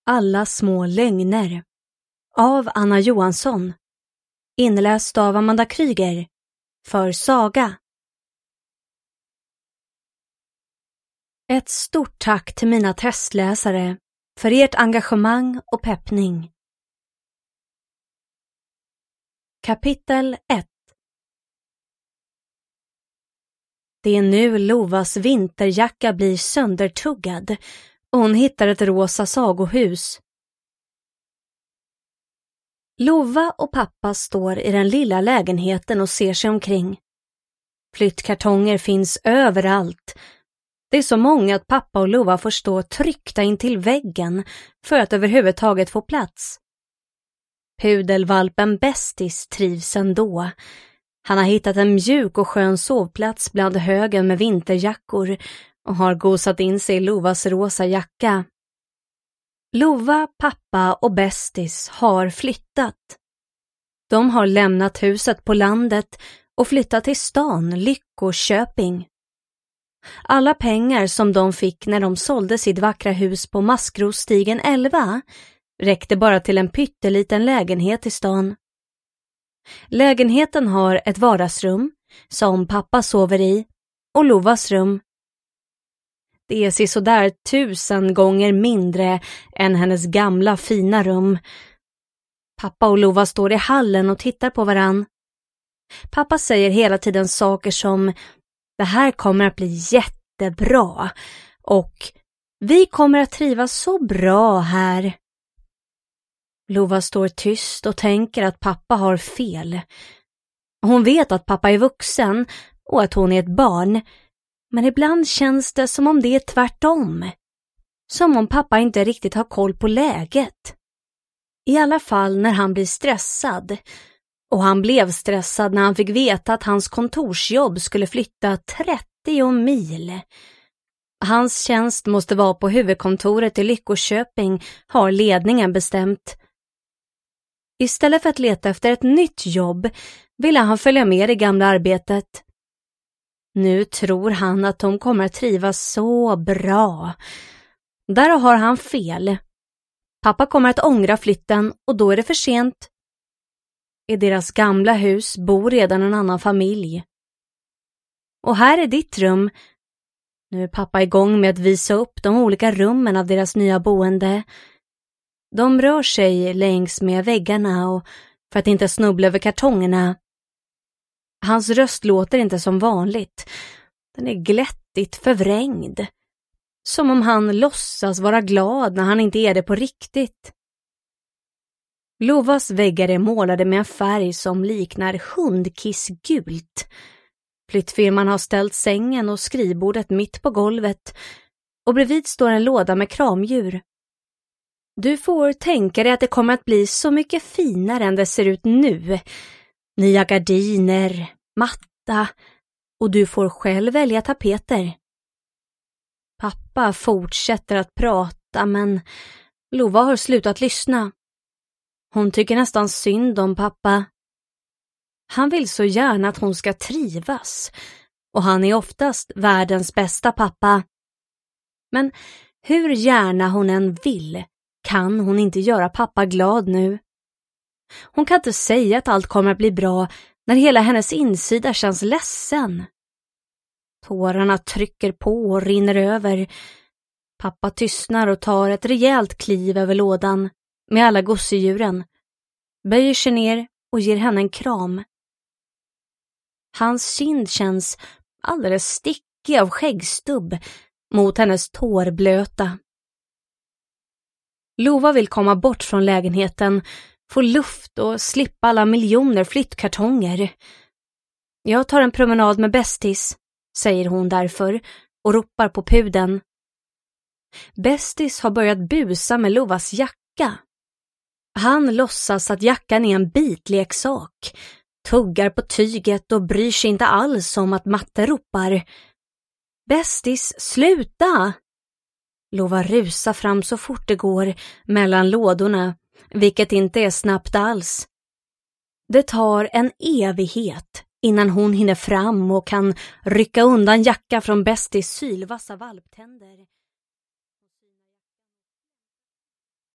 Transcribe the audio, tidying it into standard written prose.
Alla små lögner av Anna Johansson, inläst av Amanda Kryger för Saga. Ett stort tack till mina testläsare för ert engagemang och peppning. Kapitel 1. Det är nu Lovas vinterjacka blir söndertuggad och hon hittar ett rosa sagohus. Lova och pappa står i den lilla lägenheten och ser sig omkring. Flyttkartonger finns överallt. Det är så många att pappa och Lova får stå tryckta in till väggen för att överhuvudtaget få plats. Pudelvalpen Bestis trivs ändå. Han har hittat en mjuk och skön sovplats bland högen med vinterjackor och har gosat in sig i Lovas rosa jacka. Lova, pappa och Bestis har flyttat. De har lämnat huset på landet och flyttat till stan Lyckoköping. Alla pengar som de fick när de sålde sitt vackra hus på Maskrosstigen 11 räckte bara till en pytteliten lägenhet i stan. Lägenheten har ett vardagsrum som pappa sover i och Lovas rum. Det är sådär 1000 gånger mindre än hennes gamla fina rum. Pappa och Lova står i hallen och tittar på varann. Pappa säger hela tiden saker som "Det här kommer att bli jättebra" och "Vi kommer att trivas så bra här". Lova står tyst och tänker att pappa har fel. Hon vet att pappa är vuxen och att hon är ett barn, men ibland känns det som om det är tvärtom. Som om pappa inte riktigt har koll på läget. I alla fall när han blir stressad. Och han blev stressad när han fick veta att hans kontorsjobb skulle flytta 30 mil. Hans tjänst måste vara på huvudkontoret i Lyckoköping, har ledningen bestämt. Istället för att leta efter ett nytt jobb ville han följa med i gamla arbetet. Nu tror han att de kommer att trivas så bra. Där har han fel. Pappa kommer att ångra flytten och då är det för sent. I deras gamla hus bor redan en annan familj. Och här är ditt rum. Nu är pappa igång med att visa upp de olika rummen av deras nya boende. De rör sig längs med väggarna och för att inte snubbla över kartongerna. Hans röst låter inte som vanligt. Den är glättigt förvrängd. Som om han låtsas vara glad när han inte är det på riktigt. Lovas väggar är målade med en färg som liknar hundkissgult. Flyttfirman har ställt sängen och skrivbordet mitt på golvet och bredvid står en låda med kramdjur. Du får tänka dig att det kommer att bli så mycket finare än det ser ut nu. Nya gardiner, matta och du får själv välja tapeter. Pappa fortsätter att prata men Lova har slutat lyssna. Hon tycker nästan synd om pappa. Han vill så gärna att hon ska trivas och han är oftast världens bästa pappa. Men hur gärna hon än vill kan hon inte göra pappa glad nu. Hon kan inte säga att allt kommer att bli bra när hela hennes insida känns ledsen. Tårarna trycker på och rinner över. Pappa tystnar och tar ett rejält kliv över lådan med alla gosedjuren, böjer sig ner och ger henne en kram. Hans kind känns alldeles stickig av skäggstubb mot hennes tårblöta. Lova vill komma bort från lägenheten, få luft och slippa alla miljoner flyttkartonger. Jag tar en promenad med Bestis, säger hon därför och ropar på pudeln. Bestis har börjat busa med Lovas jacka. Han låtsas att jackan är en bitleksak, tuggar på tyget och bryr sig inte alls om att matte ropar. Bestis, sluta! Lova rusar fram så fort det går mellan lådorna, vilket inte är snabbt alls. Det tar en evighet innan hon hinner fram och kan rycka undan jacka från Bestis sylvassa valptänder.